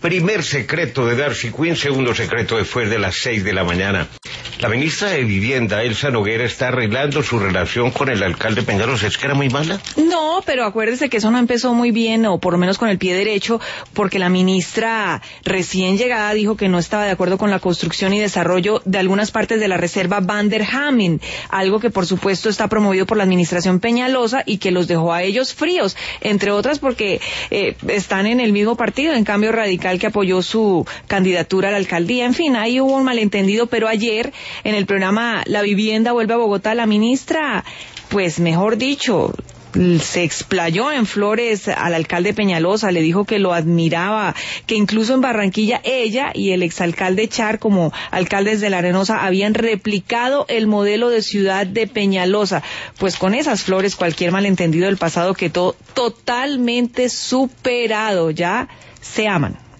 Primer secreto de Darcy Quinn, segundo secreto después de las 6 de la mañana. La ministra de Vivienda, Elsa Noguera, está arreglando su relación con el alcalde Peñalosa. ¿Es que era muy mala? No, pero acuérdese que eso no empezó muy bien, o por lo menos con el pie derecho, porque la ministra recién llegada dijo que no estaba de acuerdo con la construcción y desarrollo de algunas partes de la reserva Van der Hamen, algo que por supuesto está promovido por la administración Peñalosa y que los dejó a ellos fríos, entre otras porque están en el mismo partido, en Cambio Radical, que apoyó su candidatura a la alcaldía. En fin, ahí hubo un malentendido, pero ayer en el programa La Vivienda Vuelve a Bogotá, la ministra, pues mejor dicho, se explayó en flores al alcalde Peñalosa, le dijo que lo admiraba, que incluso en Barranquilla ella y el exalcalde Char, como alcaldes de La Arenosa, habían replicado el modelo de ciudad de Peñalosa. Pues con esas flores cualquier malentendido del pasado quedó totalmente superado, ya se aman.